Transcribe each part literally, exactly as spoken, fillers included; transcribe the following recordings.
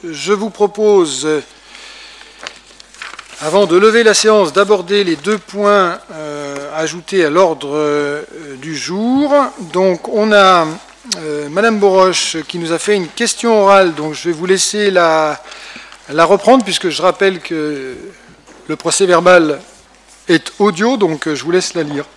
Je vous propose, avant de lever la séance, d'aborder les deux points euh, ajoutés à l'ordre euh, du jour. Donc, on a euh, Madame Boroche qui nous a fait une question orale, donc je vais vous laisser la, la reprendre, puisque je rappelle que le procès-verbal est audio, donc je vous laisse la lire.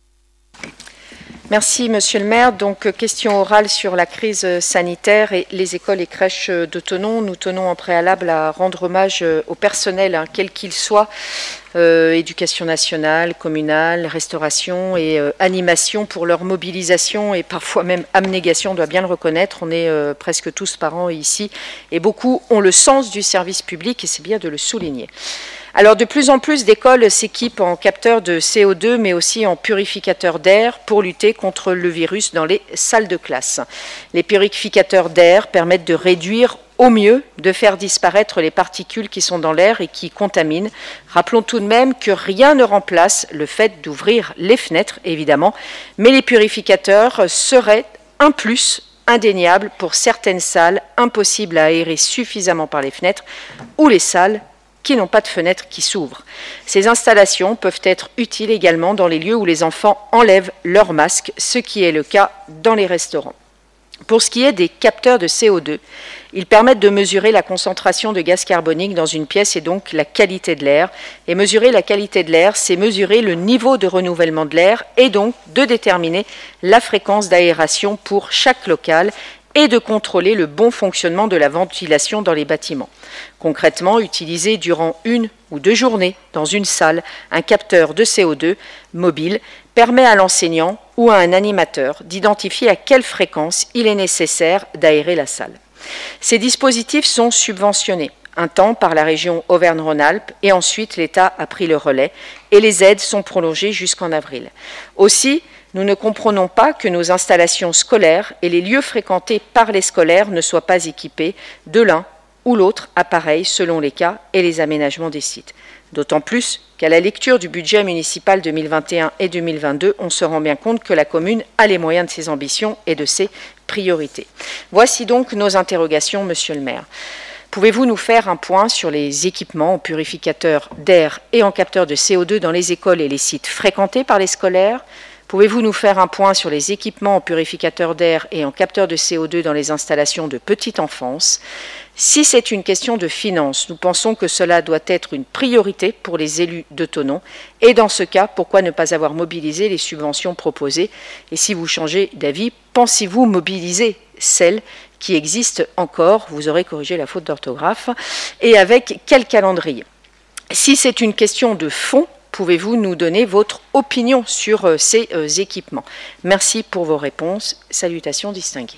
Merci, Monsieur le maire. Donc, question orale sur la crise sanitaire et les écoles et crèches de Thonon. Nous tenons en préalable à rendre hommage au personnel, hein, quel qu'il soit, euh, éducation nationale, communale, restauration et euh, animation, pour leur mobilisation et parfois même abnégation, on doit bien le reconnaître. On est euh, presque tous parents ici et beaucoup ont le sens du service public et c'est bien de le souligner. Alors, de plus en plus d'écoles s'équipent en capteurs de C O deux, mais aussi en purificateurs d'air pour lutter contre le virus dans les salles de classe. Les purificateurs d'air permettent de réduire au mieux, de faire disparaître les particules qui sont dans l'air et qui contaminent. Rappelons tout de même que rien ne remplace le fait d'ouvrir les fenêtres, évidemment, mais les purificateurs seraient un plus indéniable pour certaines salles impossibles à aérer suffisamment par les fenêtres ou les salles qui n'ont pas de fenêtres qui s'ouvrent. Ces installations peuvent être utiles également dans les lieux où les enfants enlèvent leur masque, ce qui est le cas dans les restaurants. Pour ce qui est des capteurs de C O deux, ils permettent de mesurer la concentration de gaz carbonique dans une pièce et donc la qualité de l'air. Et mesurer la qualité de l'air, c'est mesurer le niveau de renouvellement de l'air et donc de déterminer la fréquence d'aération pour chaque local et de contrôler le bon fonctionnement de la ventilation dans les bâtiments. Concrètement, utiliser durant une ou deux journées dans une salle un capteur de C O deux mobile permet à l'enseignant ou à un animateur d'identifier à quelle fréquence il est nécessaire d'aérer la salle. Ces dispositifs sont subventionnés un temps par la région Auvergne-Rhône-Alpes et ensuite l'État a pris le relais et les aides sont prolongées jusqu'en avril. Aussi, nous ne comprenons pas que nos installations scolaires et les lieux fréquentés par les scolaires ne soient pas équipés de l'un ou l'autre appareil selon les cas et les aménagements des sites. D'autant plus qu'à la lecture du budget municipal deux mille vingt et un et deux mille vingt-deux, on se rend bien compte que la commune a les moyens de ses ambitions et de ses priorités. Voici donc nos interrogations, Monsieur le maire. Pouvez-vous nous faire un point sur les équipements en purificateurs d'air et en capteurs de C O deux dans les écoles et les sites fréquentés par les scolaires ? Pouvez-vous nous faire un point sur les équipements en purificateurs d'air et en capteurs de C O deux dans les installations de petite enfance ? Si c'est une question de finances, nous pensons que cela doit être une priorité pour les élus de Thonon. Et dans ce cas, pourquoi ne pas avoir mobilisé les subventions proposées ? Et si vous changez d'avis, pensez-vous mobiliser celles qui existent encore ? Vous aurez corrigé la faute d'orthographe. Et avec quel calendrier ? Si c'est une question de fond, pouvez-vous nous donner votre opinion sur euh, ces euh, équipements ? Merci pour vos réponses. Salutations distinguées.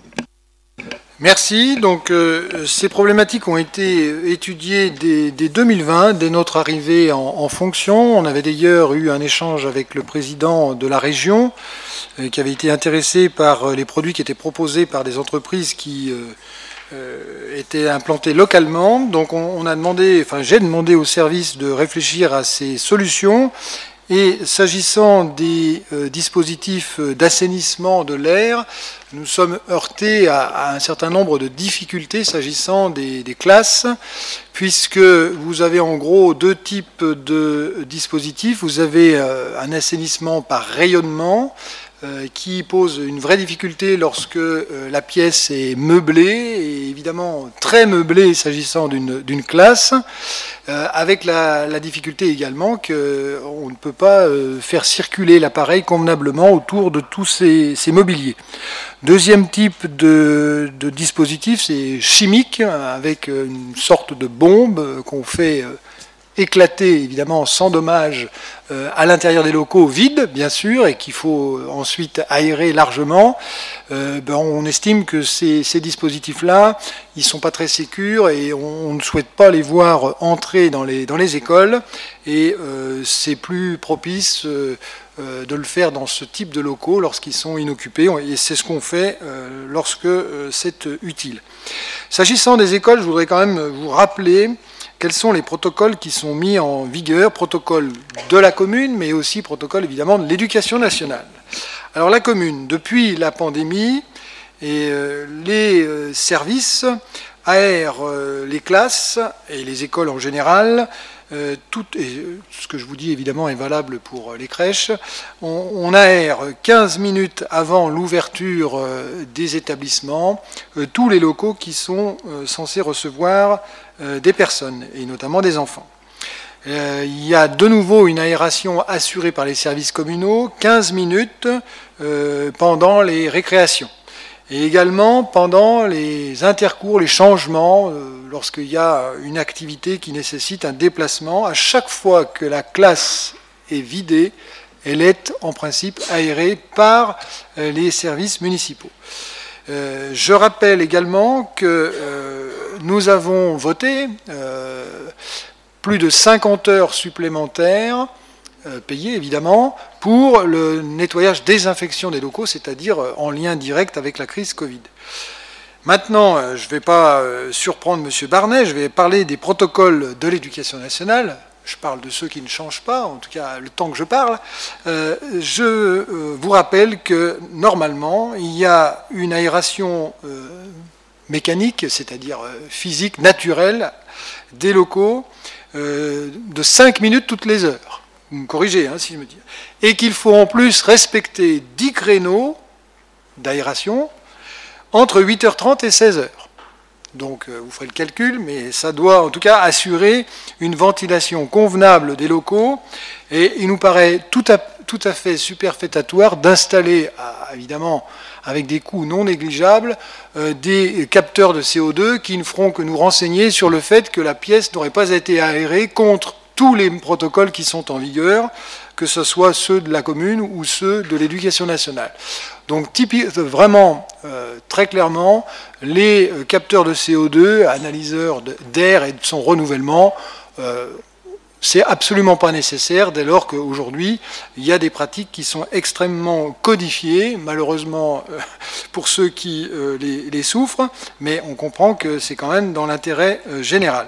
Merci. Donc, euh, ces problématiques ont été étudiées dès, dès deux mille vingt, dès notre arrivée en, en fonction. On avait d'ailleurs eu un échange avec le président de la région euh, qui avait été intéressé par les produits qui étaient proposés par des entreprises qui euh, euh, étaient implantées localement. Donc, on, on a demandé, enfin, j'ai demandé au service de réfléchir à ces solutions. Et s'agissant des euh, dispositifs d'assainissement de l'air, nous sommes heurtés à, à un certain nombre de difficultés s'agissant des, des classes, puisque vous avez en gros deux types de dispositifs. Vous avez euh, un assainissement par rayonnement, euh, qui pose une vraie difficulté lorsque euh, la pièce est meublée, et évidemment très meublée s'agissant d'une, d'une classe, euh, avec la, la difficulté également qu'on ne peut pas euh, faire circuler l'appareil convenablement autour de tous ces, ces mobiliers. Deuxième type de, de dispositif, c'est chimique, avec une sorte de bombe qu'on fait euh, éclater, évidemment sans dommage, euh, à l'intérieur des locaux vides, bien sûr, et qu'il faut ensuite aérer largement. Euh, ben, on estime que ces, ces dispositifs-là, ils ne sont pas très sécures et on, on ne souhaite pas les voir entrer dans les, dans les écoles, et euh, c'est plus propice euh, euh, de le faire dans ce type de locaux lorsqu'ils sont inoccupés, et c'est ce qu'on fait euh, lorsque euh, c'est utile. S'agissant des écoles, je voudrais quand même vous rappeler quels sont les protocoles qui sont mis en vigueur, protocole de la commune, mais aussi protocole évidemment de l'éducation nationale. Alors la commune, depuis la pandémie, et euh, les euh, services aère les classes et les écoles en général. Euh, tout, et ce que je vous dis évidemment est valable pour les crèches. On, on aère quinze minutes avant l'ouverture euh, des établissements euh, tous les locaux qui sont euh, censés recevoir euh, des personnes, et notamment des enfants. Euh, il y a de nouveau une aération assurée par les services communaux, quinze minutes euh, pendant les récréations. Et également pendant les intercours, les changements, euh, lorsqu'il y a une activité qui nécessite un déplacement, à chaque fois que la classe est vidée, elle est en principe aérée par euh, les services municipaux. Euh, je rappelle également que euh, nous avons voté euh, plus de cinquante heures supplémentaires, euh, payées évidemment, pour le nettoyage, désinfection des locaux, c'est-à-dire en lien direct avec la crise Covid. Maintenant, je ne vais pas surprendre M. Barnet, je vais parler des protocoles de l'éducation nationale. Je parle de ceux qui ne changent pas, en tout cas le temps que je parle. Euh, je euh, vous rappelle que normalement, il y a une aération euh, mécanique, c'est-à-dire euh, physique, naturelle, des locaux euh, de cinq minutes toutes les heures. Vous me corrigez, hein, si je me dis. Et qu'il faut en plus respecter dix créneaux d'aération entre huit heures trente et seize heures. Donc euh, vous ferez le calcul, mais ça doit en tout cas assurer une ventilation convenable des locaux. Et il nous paraît tout à, tout à fait superfétatoire d'installer, évidemment avec des coûts non négligeables, euh, des capteurs de C O deux qui ne feront que nous renseigner sur le fait que la pièce n'aurait pas été aérée contre tous les protocoles qui sont en vigueur, que ce soit ceux de la commune ou ceux de l'éducation nationale. Donc typique, vraiment, euh, très clairement, les capteurs de C O deux, analyseurs d'air et de son renouvellement, euh, c'est absolument pas nécessaire dès lors qu'aujourd'hui, il y a des pratiques qui sont extrêmement codifiées, malheureusement euh, pour ceux qui euh, les, les souffrent, mais on comprend que c'est quand même dans l'intérêt euh, général.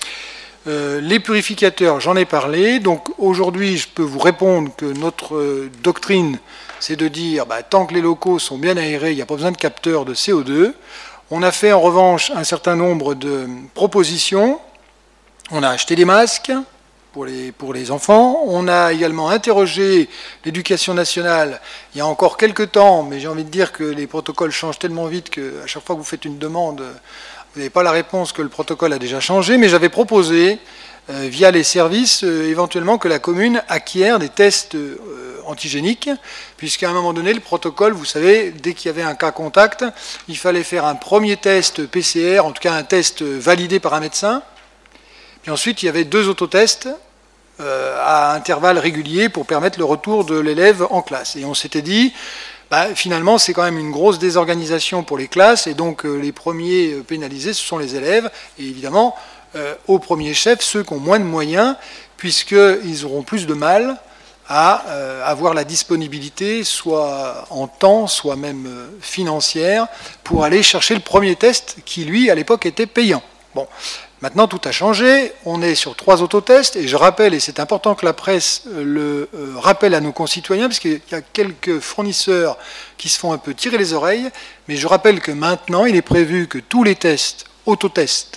Euh, les purificateurs, j'en ai parlé. Donc aujourd'hui, je peux vous répondre que notre euh, doctrine, c'est de dire, bah, tant que les locaux sont bien aérés, il n'y a pas besoin de capteurs de C O deux. On a fait en revanche un certain nombre de propositions. On a acheté des masques pour les, pour les enfants. On a également interrogé l'éducation nationale il y a encore quelques temps, mais j'ai envie de dire que les protocoles changent tellement vite qu'à chaque fois que vous faites une demande, vous n'avez pas la réponse que le protocole a déjà changé, mais j'avais proposé, euh, via les services, euh, éventuellement que la commune acquiert des tests euh, antigéniques, puisqu'à un moment donné, le protocole, vous savez, dès qu'il y avait un cas contact, il fallait faire un premier test P C R, en tout cas un test validé par un médecin, puis ensuite il y avait deux autotests euh, à intervalles réguliers pour permettre le retour de l'élève en classe. Et on s'était dit... Bah, finalement, c'est quand même une grosse désorganisation pour les classes, et donc euh, les premiers pénalisés, ce sont les élèves, et évidemment, euh, au premier chef, ceux qui ont moins de moyens, puisqu'ils auront plus de mal à euh, avoir la disponibilité, soit en temps, soit même euh, financière, pour aller chercher le premier test, qui, lui, à l'époque, était payant. Bon. Maintenant, tout a changé. On est sur trois autotests. Et je rappelle, et c'est important que la presse le rappelle à nos concitoyens, parce qu'il y a quelques fournisseurs qui se font un peu tirer les oreilles. Mais je rappelle que maintenant, il est prévu que tous les tests, autotests,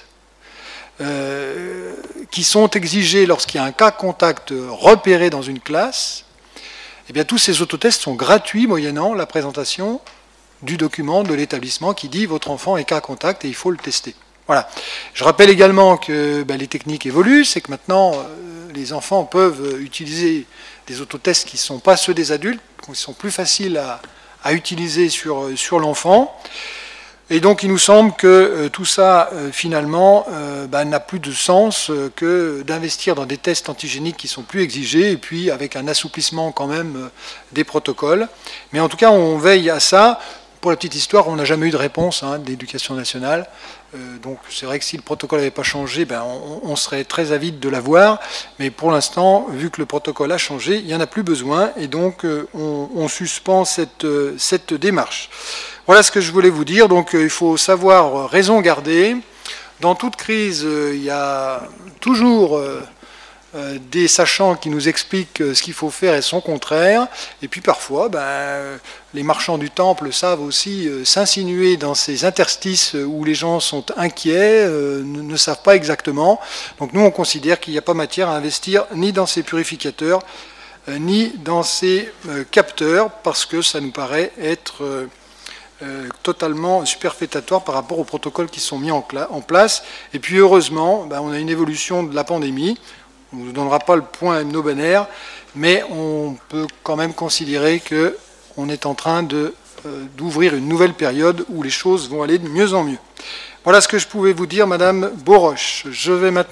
euh, qui sont exigés lorsqu'il y a un cas contact repéré dans une classe, eh bien, tous ces autotests sont gratuits, moyennant la présentation du document de l'établissement qui dit « Votre enfant est cas contact et il faut le tester ». Voilà. Je rappelle également que ben, les techniques évoluent, c'est que maintenant, euh, les enfants peuvent utiliser des autotests qui ne sont pas ceux des adultes, qui sont plus faciles à, à utiliser sur, sur l'enfant. Et donc, il nous semble que euh, tout ça, euh, finalement, euh, ben, n'a plus de sens euh, que d'investir dans des tests antigéniques qui sont plus exigés, et puis avec un assouplissement quand même euh, des protocoles. Mais en tout cas, on veille à ça. Pour la petite histoire, on n'a jamais eu de réponse hein, de l'Éducation nationale. Euh, donc c'est vrai que si le protocole n'avait pas changé, ben, on, on serait très avide de l'avoir. Mais pour l'instant, vu que le protocole a changé, il n'y en a plus besoin. Et donc euh, on, on suspend cette, euh, cette démarche. Voilà ce que je voulais vous dire. Donc euh, il faut savoir raison garder. Dans toute crise, euh, il y a toujours... Euh, euh, des sachants qui nous expliquent ce qu'il faut faire et son contraire. Et puis parfois, ben, les marchands du temple savent aussi euh, s'insinuer dans ces interstices où les gens sont inquiets, euh, ne, ne savent pas exactement. Donc nous, on considère qu'il n'y a pas matière à investir ni dans ces purificateurs, euh, ni dans ces euh, capteurs, parce que ça nous paraît être euh, euh, totalement superfétatoire par rapport aux protocoles qui sont mis en, en place. Et puis heureusement, ben, on a une évolution de la pandémie. On ne vous donnera pas le point hebdomadaire, mais on peut quand même considérer qu'on est en train de, euh, d'ouvrir une nouvelle période où les choses vont aller de mieux en mieux. Voilà ce que je pouvais vous dire, Madame Boroche. Je vais maintenant